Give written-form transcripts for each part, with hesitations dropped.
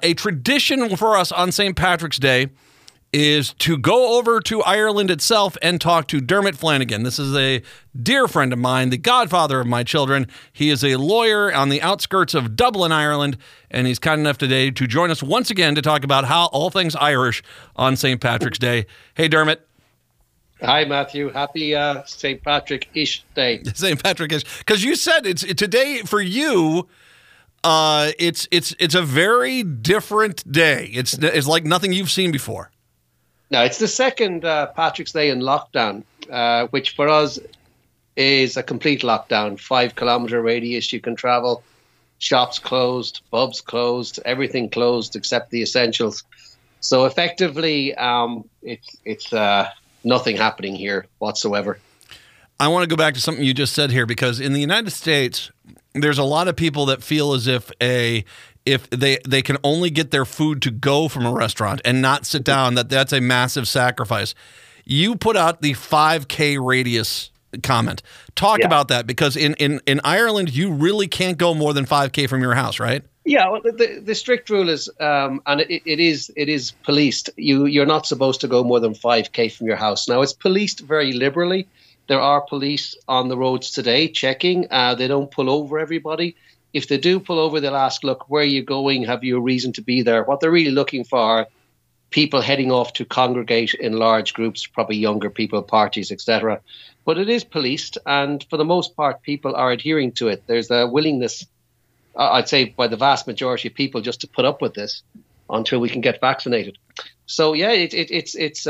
a tradition for us on St. Patrick's Day is to go over to Ireland itself and talk to Dermot Flanagan. This is a dear friend of mine, the godfather of my children. He is a lawyer on the outskirts of Dublin, Ireland, and he's kind enough today to join us once again to talk about how all things Irish on St. Patrick's Day. Hey, Dermot. Hi, Matthew. Happy St. Patrick-ish Day. St. Patrick-ish. Because you said today for you, it's a very different day. It's like nothing you've seen before. No, it's the second Patrick's Day in lockdown, which for us is a complete lockdown. 5-kilometer radius you can travel. Shops closed, pubs closed, everything closed except the essentials. So effectively, it's nothing happening here whatsoever. I want to go back to something you just said here, because in the United States, there's a lot of people that feel as if they can only get their food to go from a restaurant and not sit down, that's a massive sacrifice. You put out the 5K radius comment. Talk about that, because in Ireland, you really can't go more than 5K from your house, right? Yeah, well, the strict rule is, and it is policed. You're not supposed to go more than 5K from your house. Now, it's policed very liberally. There are police on the roads today checking. They don't pull over everybody. If they do pull over, they'll ask, look, where are you going? Have you a reason to be there? What they're really looking for are people heading off to congregate in large groups, probably younger people, parties, etc. But it is policed, and for the most part, people are adhering to it. There's a willingness, I'd say, by the vast majority of people just to put up with this until we can get vaccinated. So, yeah, it's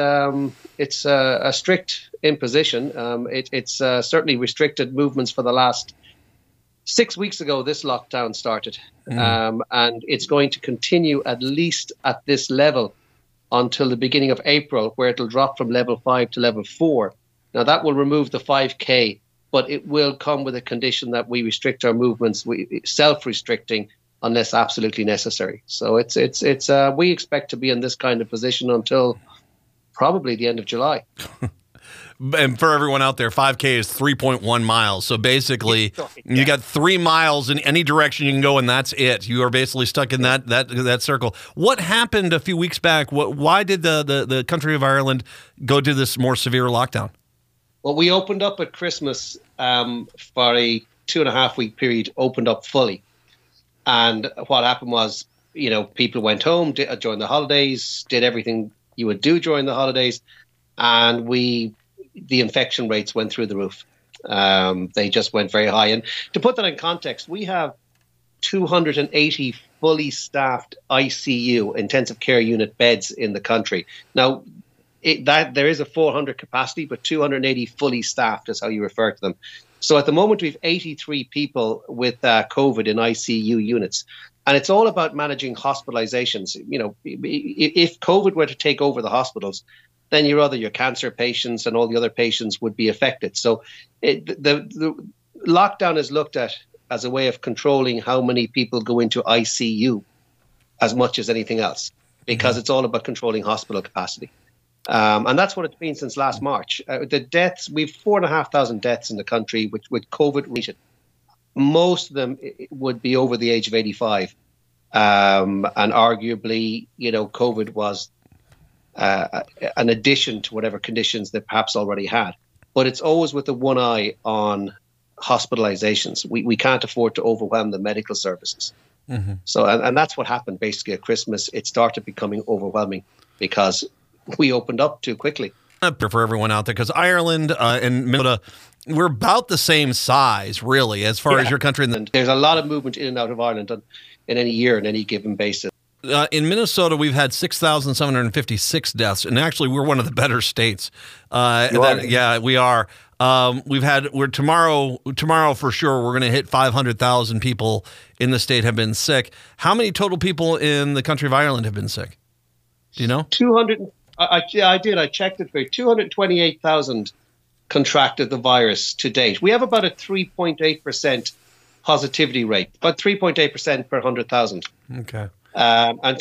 a strict imposition. It's certainly restricted movements for the last 6 weeks ago. This lockdown started, and it's going to continue at least at this level until the beginning of April, where it'll drop from level 5 to level 4. Now, that will remove the 5K, but it will come with a condition that we restrict our movements, self-restricting, unless absolutely necessary. So we expect to be in this kind of position until probably the end of July. And for everyone out there, 5K is 3.1 miles. So basically, you got 3 miles in any direction you can go, and that's it. You are basically stuck in that circle. What happened a few weeks back? Why did the country of Ireland go to this more severe lockdown? Well, we opened up at Christmas for a 2.5-week period, opened up fully. And what happened was, people went home during the holidays, did everything you would do during the holidays, and the infection rates went through the roof. They just went very high. And to put that in context, we have 280 fully staffed ICU, intensive care unit beds in the country. Now, there is a 400 capacity, but 280 fully staffed is how you refer to them. So at the moment, we have 83 people with COVID in ICU units. And it's all about managing hospitalizations. If COVID were to take over the hospitals, then your cancer patients and all the other patients would be affected. So the lockdown is looked at as a way of controlling how many people go into ICU as much as anything else, because it's all about controlling hospital capacity. And that's what it's been since last March. The deaths, we've 4,500 deaths in the country with COVID related. Most of them would be over the age of 85. And arguably, COVID was an addition to whatever conditions they perhaps already had. But it's always with the one eye on hospitalizations. We can't afford to overwhelm the medical services. So, and that's what happened basically at Christmas. It started becoming overwhelming because we opened up too quickly. For everyone out there, because Ireland and Minnesota, we're about the same size, really, as far as your country. And there's a lot of movement in and out of Ireland in any year, in any given basis. In Minnesota, we've had 6,756 deaths, and actually, we're one of the better states. Yeah, we are. Tomorrow for sure, we're going to hit 500,000 people in the state have been sick. How many total people in the country of Ireland have been sick? Do you know? 200. I did. I checked it for you. 228,000 contracted the virus to date. We have about a 3.8% positivity rate, about 3.8% per 100,000. Okay. And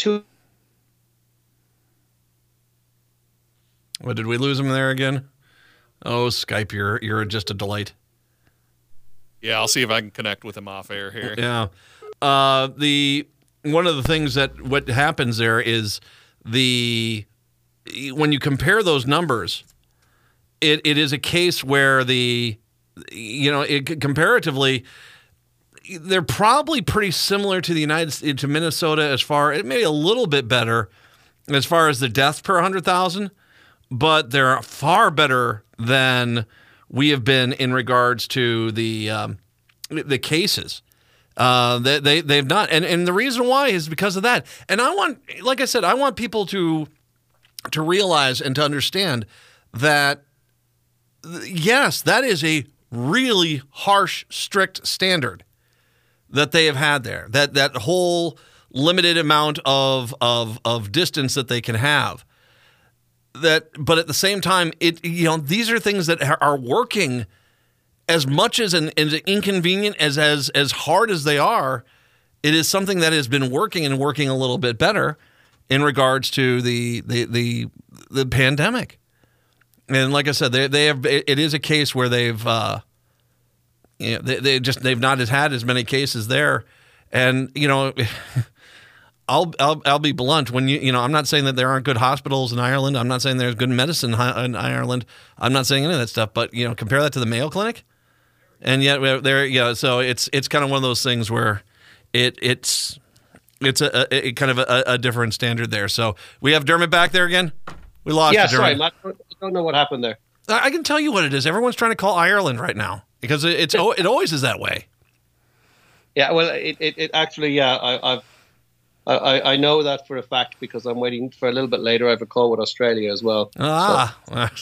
What, did we lose him there again? Oh, Skype, you're just a delight. Yeah, I'll see if I can connect with him off air here. Yeah. one of the things that what happens there is when you compare those numbers, it is a case where comparatively, they're probably pretty similar to to Minnesota as far, it may be a little bit better as far as the deaths per 100,000, but they're far better than we have been in regards to the cases. They've not, and the reason why is because of that. And I want people to realize and to understand that yes, that is a really harsh, strict standard that they have had there. That whole limited amount of distance that they can have. But at the same time, these are things that are working as much as an inconvenient as hard as they are. It is something that has been working and working a little bit better in regards to the pandemic. And like I said, they have. It is a case where they've not had as many cases there, and I'll be blunt when I'm not saying that there aren't good hospitals in Ireland. I'm not saying there's good medicine in Ireland. I'm not saying any of that stuff. But compare that to the Mayo Clinic, and yet there. So it's kind of one of those things where it's a kind of a different standard there. So we have Dermot back there again. We lost. Yeah, Dermot. sorry, Matt, I don't know what happened there. I can tell you what it is. Everyone's trying to call Ireland right now because it always is that way. Yeah, well, it actually, I know that for a fact because I'm waiting for a little bit later. I have a call with Australia as well. I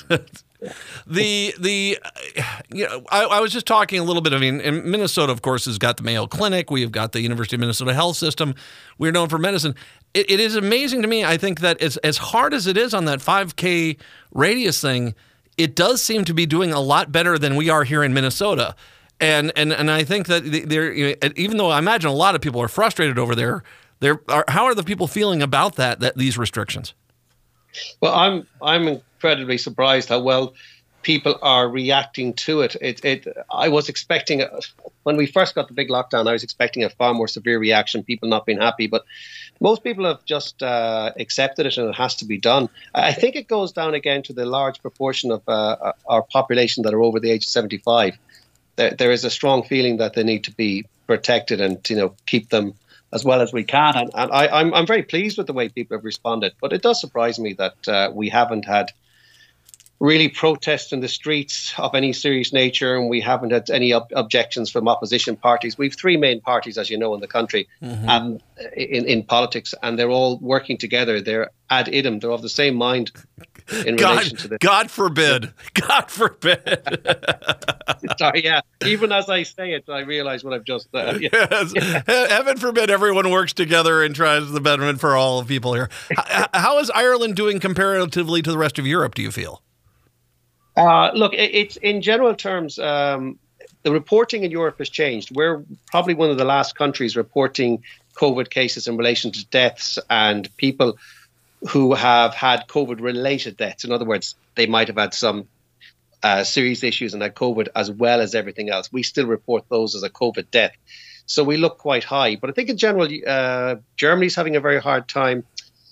was just talking a little bit. I mean, in Minnesota, of course, has got the Mayo Clinic. We have got the University of Minnesota Health System. We're known for medicine. It is amazing to me. I think that as hard as it is on that 5K radius thing, it does seem to be doing a lot better than we are here in Minnesota. And I think that even though I imagine a lot of people are frustrated over there, how are the people feeling about that these restrictions? Well, I'm incredibly surprised how well people are reacting to it. I was expecting, when we first got the big lockdown, I was expecting a far more severe reaction, people not being happy. But most people have just accepted it, and it has to be done. I think it goes down again to the large proportion of our population that are over the age of 75. There is a strong feeling that they need to be protected and keep them as well as we can. And I'm very pleased with the way people have responded. But it does surprise me that we haven't had really protests in the streets of any serious nature, and we haven't had any objections from opposition parties. We have three main parties, as you know, in the country, and in politics, and they're all working together. They're ad idem. They're of the same mind in relation to this. God forbid. God forbid. Sorry, yeah. Even as I say it, I realize what I've just said. Yes. Heaven forbid everyone works together and tries the betterment for all people here. How is Ireland doing comparatively to the rest of Europe, do you feel? Look, it's in general terms, the reporting in Europe has changed. We're probably one of the last countries reporting COVID cases in relation to deaths and people who have had COVID-related deaths. In other words, they might have had some serious issues and had COVID as well as everything else. We still report those as a COVID death. So we look quite high. But I think in general, Germany's having a very hard time.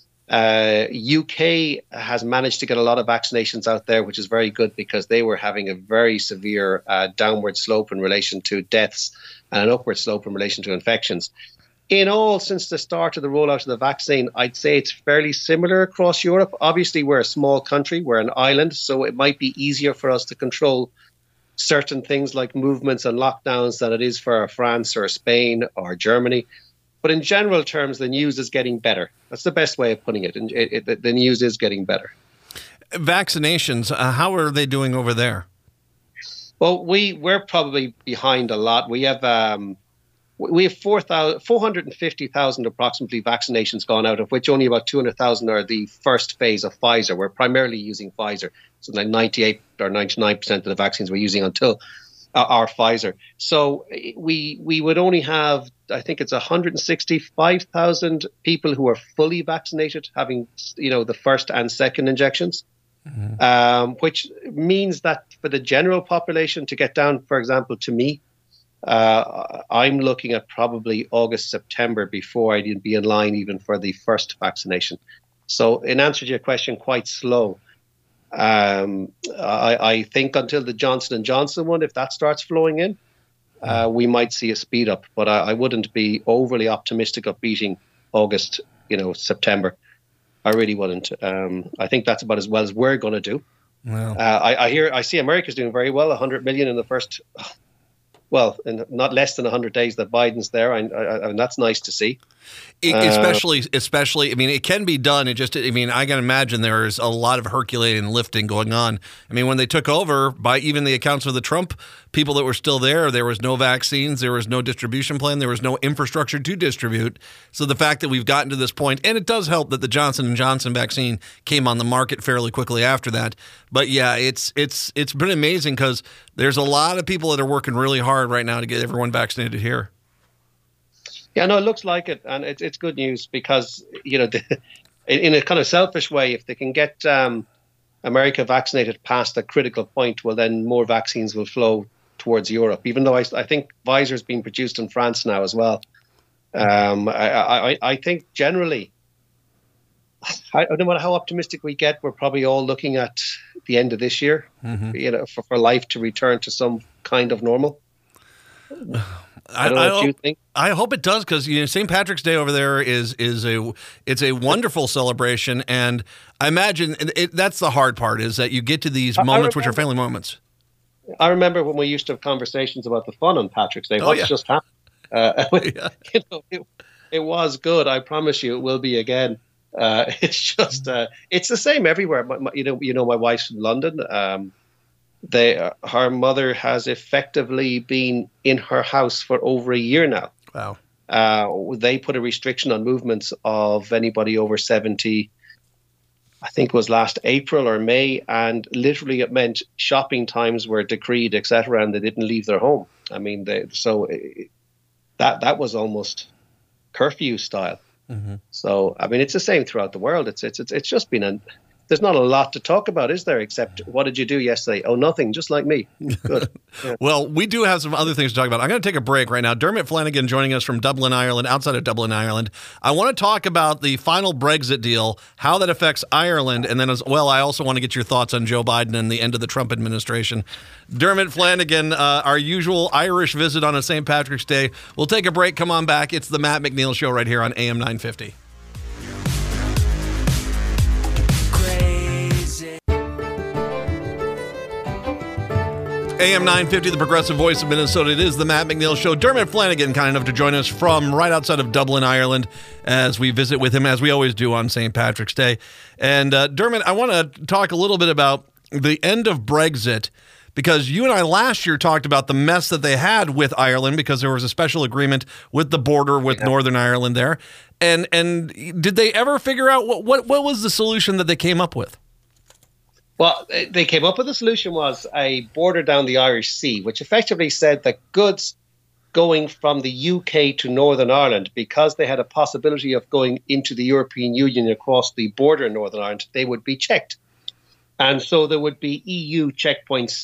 UK has managed to get a lot of vaccinations out there, which is very good because they were having a very severe downward slope in relation to deaths and an upward slope in relation to infections. In all, since the start of the rollout of the vaccine, I'd say it's fairly similar across Europe. Obviously, we're a small country, we're an island, so it might be easier for us to control certain things like movements and lockdowns than it is for France or Spain or Germany. But in general terms, the news is getting better. That's the best way of putting it. The news is getting better. Vaccinations, how are they doing over there? Well, we're probably behind a lot. We have 450,000 approximately vaccinations gone out, of which only about 200,000 are the first phase of Pfizer. We're primarily using Pfizer. So like 98 or 99% of the vaccines we're using until are Pfizer. So we would only have, I think it's 165,000 people who are fully vaccinated, having the first and second injections, which means that for the general population to get down, for example, to me, I'm looking at probably August, September before I'd be in line even for the first vaccination. So, in answer to your question, quite slow. I think until the Johnson and Johnson one, if that starts flowing in, we might see a speed up. But I wouldn't be overly optimistic of beating August, September. I really wouldn't. I think that's about as well as we're going to do. Wow. I see America's doing very well. 100 million in the first, in not less than 100 days that Biden's there, and that's nice to see. Especially, I mean, it can be done. I can imagine there's a lot of Herculean lifting going on. I mean, when they took over, by even the accounts of the Trump people that were still there was no vaccines, there was no distribution plan, there was no infrastructure to distribute. So the fact that we've gotten to this point, and it does help that the Johnson & Johnson vaccine came on the market fairly quickly after that. But yeah, it's been amazing because there's a lot of people that are working really hard right now to get everyone vaccinated here. Yeah, no, it looks like it, and it's good news because, in a kind of selfish way, if they can get America vaccinated past a critical point, well, then more vaccines will flow towards Europe, even though I think Pfizer is being produced in France now as well. I think generally, no matter how optimistic we get, we're probably all looking at the end of this year, for life to return to some kind of normal. I don't know what you think. I hope it does because St. Patrick's Day over there is a wonderful celebration, and I imagine that's the hard part is that you get to these moments which are family moments. I remember when we used to have conversations about the fun on Patrick's Day. What's just happened? It was good. I promise you, it will be again. It's just it's the same everywhere. My wife's from London. Her mother has effectively been in her house for over a year now. Wow. They put a restriction on movements of anybody over 70, I think it was last April or May, and literally it meant shopping times were decreed, etc., and they didn't leave their home. I mean, that was almost curfew style. Mm-hmm. So, I mean, it's the same throughout the world. It's just been there's not a lot to talk about, is there, except what did you do yesterday? Oh, nothing, just like me. Good. Yeah. Well, we do have some other things to talk about. I'm going to take a break right now. Dermot Flanagan joining us from Dublin, Ireland, outside of Dublin, Ireland. I want to talk about the final Brexit deal, how that affects Ireland, and then as well, I also want to get your thoughts on Joe Biden and the end of the Trump administration. Dermot Flanagan, our usual Irish visit on a St. Patrick's Day. We'll take a break. Come on back. It's the Matt McNeil Show right here on AM 950. AM 950, the progressive voice of Minnesota. It is the Matt McNeil Show. Dermot Flanagan, kind enough to join us from right outside of Dublin, Ireland, as we visit with him, as we always do on St. Patrick's Day. And Dermot, I want to talk a little bit about the end of Brexit, because you and I last year talked about the mess that they had with Ireland because there was a special agreement with the border with Northern Ireland there. And did they ever figure out what was the solution that they came up with? Well, they came up with a solution was a border down the Irish Sea, which effectively said that goods going from the UK to Northern Ireland, because they had a possibility of going into the European Union across the border in Northern Ireland, they would be checked. And so there would be EU checkpoints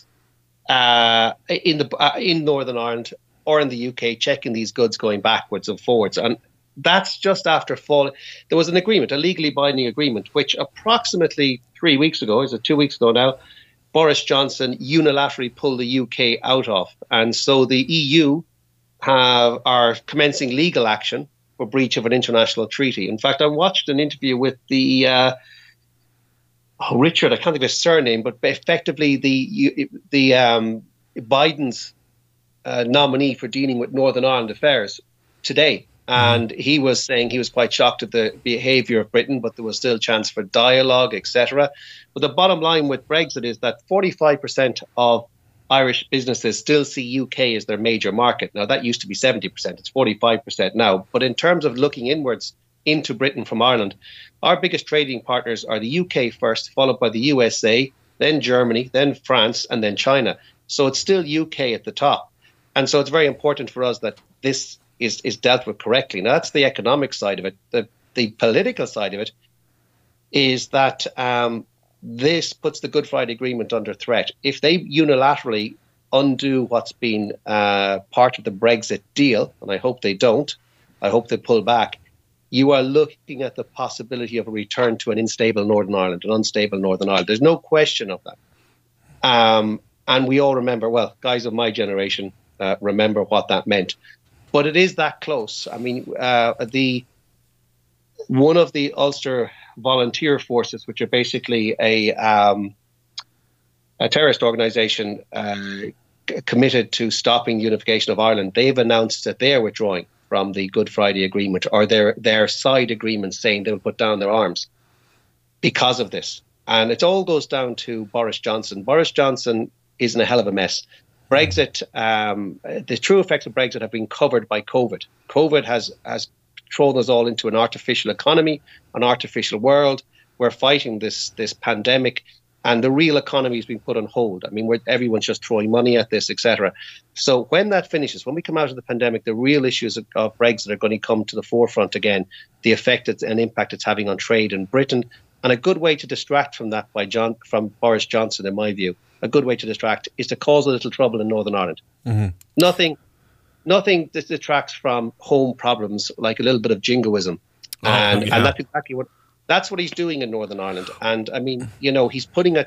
in Northern Ireland or in the UK checking these goods going backwards and forwards. And that's just after falling. There was an agreement, a legally binding agreement, which approximately 3 weeks ago, is it 2 weeks ago now, Boris Johnson unilaterally pulled the UK out of. And so the EU are commencing legal action for breach of an international treaty. In fact, I watched an interview with the Richard, I can't think of his surname, but effectively the Biden's nominee for dealing with Northern Ireland affairs today. And he was saying he was quite shocked at the behaviour of Britain, but there was still a chance for dialogue, etc. But the bottom line with Brexit is that 45% of Irish businesses still see UK as their major market. Now, that used to be 70%. It's 45% now. But in terms of looking inwards into Britain from Ireland, our biggest trading partners are the UK first, followed by the USA, then Germany, then France, and then China. So it's still UK at the top. And so it's very important for us that this is dealt with correctly. Now, that's the economic side of it. The political side of it is that this puts the Good Friday Agreement under threat. If they unilaterally undo what's been part of the Brexit deal, and I hope they don't, I hope they pull back, you are looking at the possibility of a return to an unstable Northern Ireland. There's no question of that. And we all remember, well, guys of my generation remember what that meant. But it is that close. I mean, one of the Ulster Volunteer Forces, which are basically a terrorist organisation committed to stopping unification of Ireland, they've announced that they are withdrawing from the Good Friday Agreement, or their side agreement, saying they will put down their arms because of this. And it all goes down to Boris Johnson. Boris Johnson is in a hell of a mess. Brexit, the true effects of Brexit have been covered by COVID. COVID has thrown us all into an artificial economy, an artificial world. We're fighting this pandemic, and the real economy has been put on hold. I mean, everyone's just throwing money at this, etc. So when that finishes, when we come out of the pandemic, the real issues of Brexit are going to come to the forefront again, the effect and impact it's having on trade in Britain. And a good way to distract from that from Boris Johnson, in my view, a good way to distract is to cause a little trouble in Northern Ireland. Mm-hmm. Nothing that detracts from home problems like a little bit of jingoism. And that's exactly that's what he's doing in Northern Ireland. And I mean, he's putting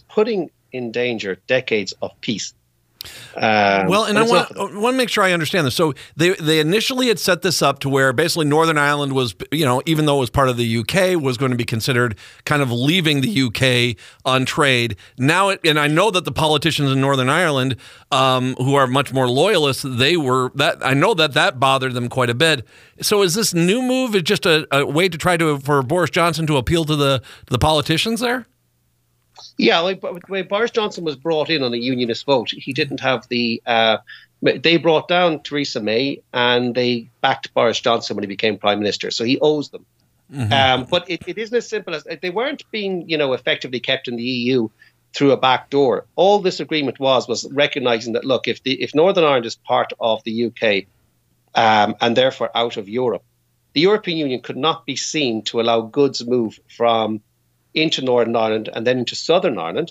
in danger decades of peace. Well, and I want to make sure I understand this. So they initially had set this up to where basically Northern Ireland was, even though it was part of the UK, was going to be considered kind of leaving the UK on trade. Now, and I know that the politicians in Northern Ireland, who are much more loyalists, I know that bothered them quite a bit. So is this new move just a way to try for Boris Johnson to appeal to the politicians there? Yeah, when Boris Johnson was brought in on a unionist vote, he didn't have they brought down Theresa May and they backed Boris Johnson when he became Prime Minister. So he owes them. Mm-hmm. But it isn't as simple as they weren't being, effectively kept in the EU through a back door. All this agreement was recognising that, look, if Northern Ireland is part of the UK and therefore out of Europe, the European Union could not be seen to allow goods move from into Northern Ireland and then into Southern Ireland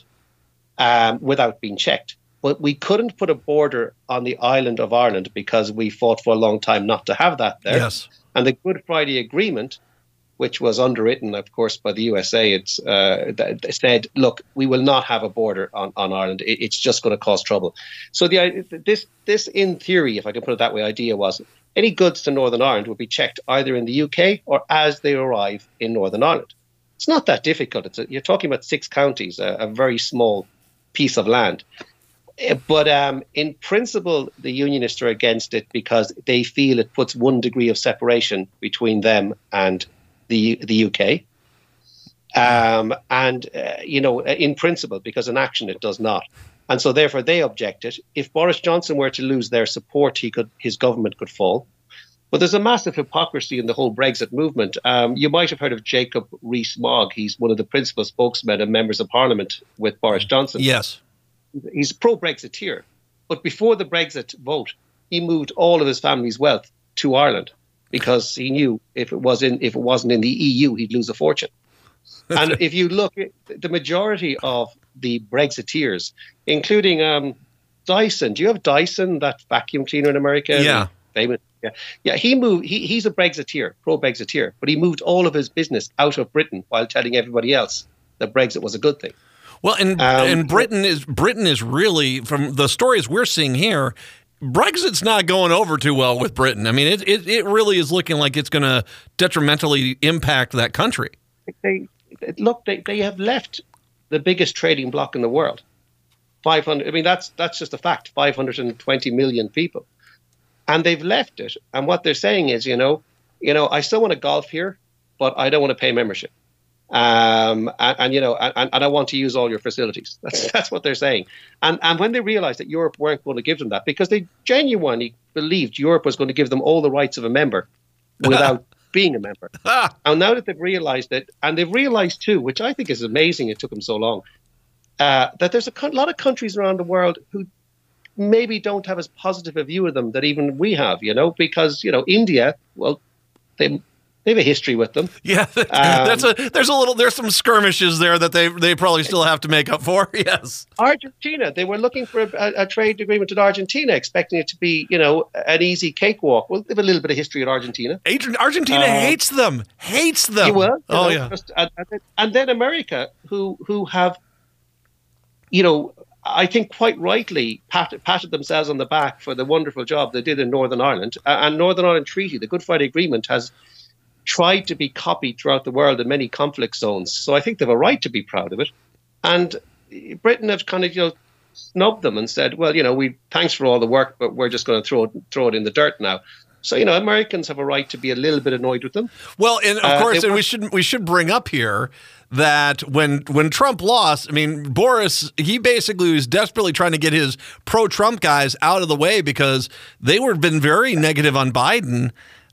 without being checked. But we couldn't put a border on the island of Ireland because we fought for a long time not to have that there. Yes. And the Good Friday Agreement, which was underwritten, of course, by the USA, it said, look, we will not have a border on Ireland. It's just going to cause trouble. So this, in theory, if I can put it that way, idea was any goods to Northern Ireland would be checked either in the UK or as they arrive in Northern Ireland. It's not that difficult. You're talking about 6 counties, a very small piece of land. But in principle, the unionists are against it because they feel it puts 1 degree of separation between them and the UK. In principle, because in action it does not. And so therefore they object it. If Boris Johnson were to lose their support, his government could fall. But there's a massive hypocrisy in the whole Brexit movement. You might have heard of Jacob Rees-Mogg. He's one of the principal spokesmen and members of Parliament with Boris Johnson. Yes. He's pro-Brexiteer. But before the Brexit vote, he moved all of his family's wealth to Ireland because he knew if it wasn't in the EU, he'd lose a fortune. And if you look at the majority of the Brexiteers, including Dyson. Do you have Dyson, that vacuum cleaner in America? Yeah. Famous. Yeah, he moved. He's a Brexiteer, pro-Brexiteer, but he moved all of his business out of Britain while telling everybody else that Brexit was a good thing. Well, and Britain is really, from the stories we're seeing here, Brexit's not going over too well with Britain. I mean, it really is looking like it's going to detrimentally impact that country. They have left the biggest trading bloc in the world. 500. I mean, that's just a fact. 520 million people. And they've left it. And what they're saying is, I still want to golf here, but I don't want to pay membership. And I want to use all your facilities. That's what they're saying. And when they realized that Europe weren't going to give them that, because they genuinely believed Europe was going to give them all the rights of a member without being a member. And now that they've realized it, and they've realized too, which I think is amazing, it took them so long, that there's a lot of countries around the world who maybe don't have as positive a view of them that even we have, because, India, well, they They have a history with them. Yeah, there's some skirmishes there that they probably still have to make up for. Yes. Argentina, they were looking for a trade agreement with Argentina, expecting it to be, an easy cakewalk. Well, they have a little bit of history with Argentina. Argentina hates them. You will. Yeah. And then America, who have, I think quite rightly patted themselves on the back for the wonderful job they did in Northern Ireland. And Northern Ireland Treaty, the Good Friday Agreement, has tried to be copied throughout the world in many conflict zones. So I think they have a right to be proud of it. And Britain have kind of, snubbed them and said, well, thanks for all the work, but we're just going to throw it in the dirt now. So, Americans have a right to be a little bit annoyed with them. Well, and of course, we should bring up here that when Trump lost, I mean, Boris, he basically was desperately trying to get his pro-Trump guys out of the way because they were been very negative on Biden.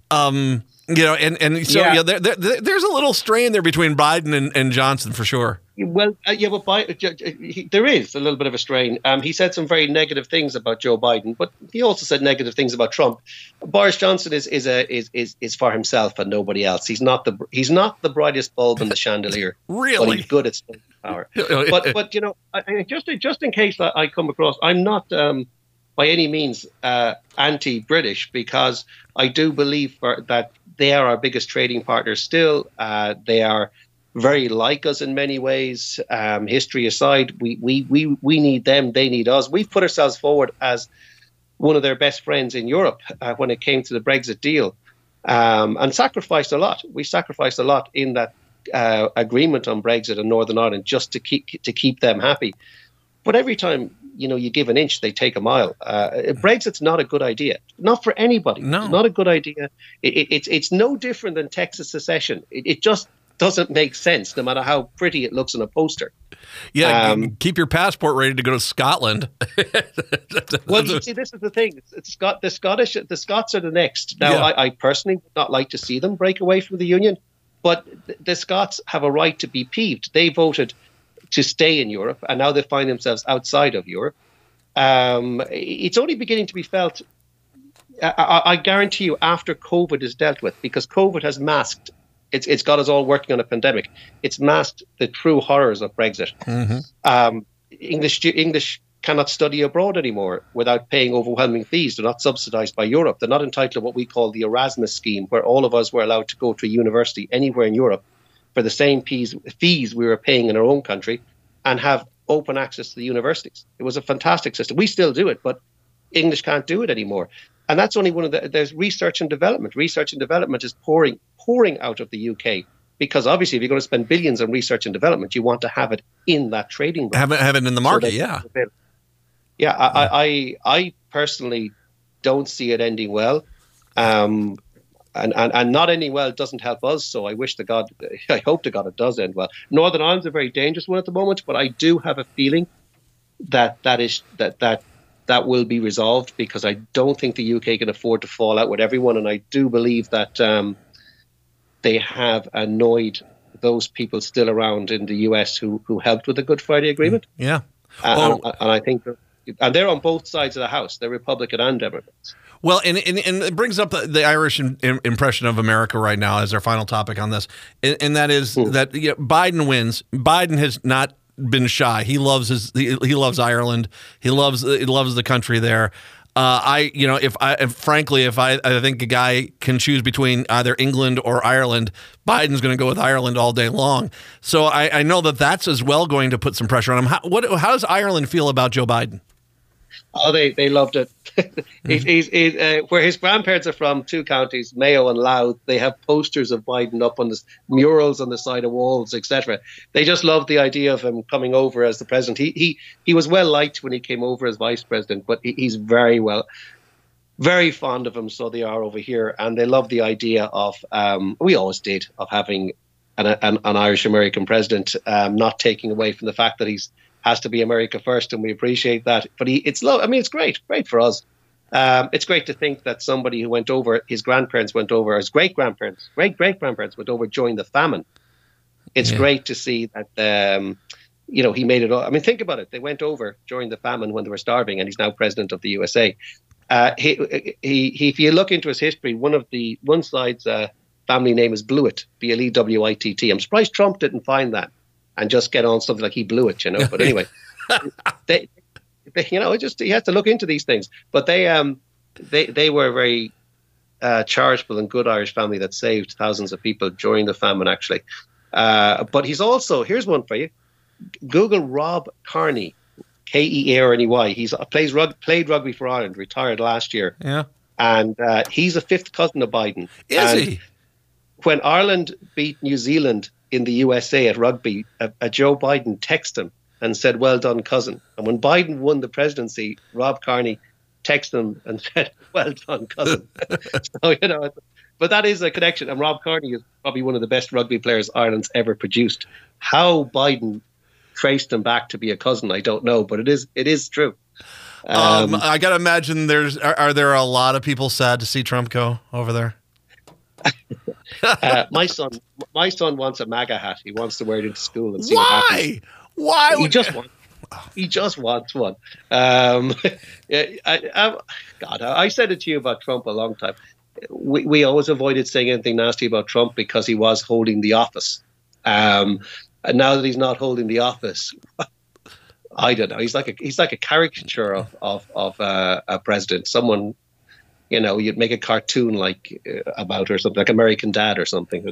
There's a little strain there between Biden and Johnson for sure. Well, but there is a little bit of a strain. He said some very negative things about Joe Biden, but he also said negative things about Trump. Boris Johnson is for himself and nobody else. He's not the brightest bulb in the chandelier. Really, but he's good at power. But just in case I come across, I'm not by any means anti-British, because I do believe that they are our biggest trading partners still. They are very like us in many ways. History aside, we need them, they need us. We've put ourselves forward as one of their best friends in Europe when it came to the Brexit deal, and sacrificed a lot. We sacrificed a lot in that agreement on Brexit and Northern Ireland just to keep them happy. But every time you give an inch, they take a mile. Brexit's not a good idea, not for anybody. No. It's not a good idea. It's no different than Texas secession. It just doesn't make sense, no matter how pretty it looks on a poster. Yeah, keep your passport ready to go to Scotland. Well, you see, this is the thing. The Scots are the next. Now, yeah. I personally would not like to see them break away from the Union, but the Scots have a right to be peeved. They voted to stay in Europe, and now they find themselves outside of Europe. It's only beginning to be felt, I guarantee you, after COVID is dealt with, because COVID has masked. It's got us all working on a pandemic. It's masked the true horrors of Brexit. Mm-hmm. English cannot study abroad anymore without paying overwhelming fees. They're not subsidised by Europe. They're not entitled to what we call the Erasmus scheme, where all of us were allowed to go to a university anywhere in Europe for the same fees we were paying in our own country, and have open access to the universities. It was a fantastic system. We still do it, but English can't do it anymore. And that's only one of there's research and development. Research and development is pouring out of the UK, because obviously if you're going to spend billions on research and development, you want to have it in that trading block. Have it in the market, yeah. Yeah, I personally don't see it ending well. And not ending well doesn't help us. So I hope to God it does end well. Northern Ireland's a very dangerous one at the moment, but I do have a feeling that will be resolved, because I don't think the UK can afford to fall out with everyone. And I do believe that they have annoyed those people still around in the US who helped with the Good Friday Agreement. Yeah. And I think and they're on both sides of the house. They're Republican and Democrats. Well, and it brings up the Irish impression of America right now as our final topic on this, and that is that Biden wins. Biden has not been shy. He loves loves Ireland. He loves the country there. If I think a guy can choose between either England or Ireland, Biden's going to go with Ireland all day long. So I know that's as well going to put some pressure on him. How does Ireland feel about Joe Biden? Oh, they loved it. He's where his grandparents are from, two counties, Mayo and Louth. They have posters of Biden up on the murals on the side of walls, etc. They just loved the idea of him coming over as the president. He was well liked when he came over as vice president, but he's very fond of him. So they are over here, and they love the idea of we always did, of having an Irish American president, not taking away from the fact that he's has to be America first, and we appreciate that. But it's great for us. It's great to think that somebody who went over, his grandparents went over, his great-grandparents went over during the famine. It's great to see that, he made it all. I mean, think about it. They went over during the famine when they were starving, and he's now president of the USA. If you look into his history, one side's family name is Blewett, Blewitt. I'm surprised Trump didn't find that and just get on something like he blew it, But anyway, they he has to look into these things. But they were a very charitable and good Irish family that saved thousands of people during the famine, actually. But he's also, here's one for you. Google Rob Kearney, Kearney. He's played rugby for Ireland, retired last year. Yeah. And he's a fifth cousin of Biden. Is he? When Ireland beat New Zealand in the USA at rugby, Joe Biden texted him and said, "Well done, cousin." And when Biden won the presidency, Rob Kearney texted him and said, "Well done, cousin." So, but that is a connection. And Rob Kearney is probably one of the best rugby players Ireland's ever produced. How Biden traced him back to be a cousin, I don't know, but it is true. I got to imagine are there a lot of people sad to see Trump go over there? My son wants a MAGA hat. He wants to wear it into school and see Why? what happens. Why? He just wants one. I said it to you about Trump a long time. We always avoided saying anything nasty about Trump because he was holding the office. And now that he's not holding the office, I don't know. He's like a caricature of a president. Someone, you'd make a cartoon about or something, like American Dad or something.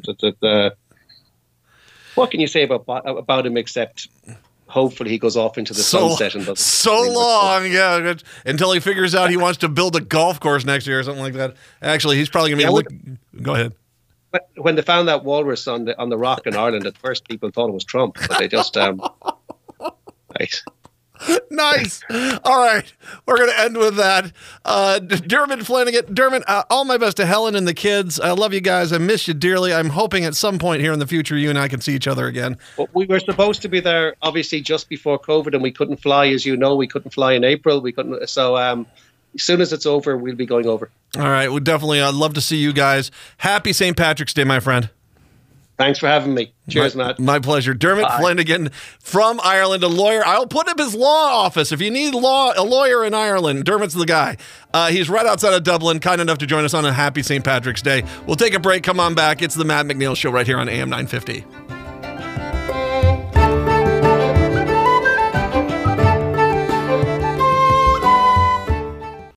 What can you say about him except hopefully he goes off into the sunset and doesn't long, until he figures out he wants to build a golf course next year or something like that. Actually, he's probably going to be Go ahead. When they found that walrus on the rock in Ireland, at first people thought it was Trump, but they just Nice. Nice. All right. We're going to end with that. Dermot Flanagan. Dermot, all my best to Helen and the kids. I love you guys. I miss you dearly. I'm hoping at some point here in the future you and I can see each other again. Well, we were supposed to be there, obviously, just before COVID, and we couldn't fly, as you know. We couldn't fly in April. We couldn't. So as soon as it's over, we'll be going over. All right. Well, definitely. I'd love to see you guys. Happy St. Patrick's Day, my friend. Thanks for having me. Cheers, Matt. My pleasure. Dermot Flanagan from Ireland, a lawyer. I'll put up his law office. If you need a lawyer in Ireland, Dermot's the guy. He's right outside of Dublin, kind enough to join us on a happy St. Patrick's Day. We'll take a break. Come on back. It's the Matt McNeil Show right here on AM 950.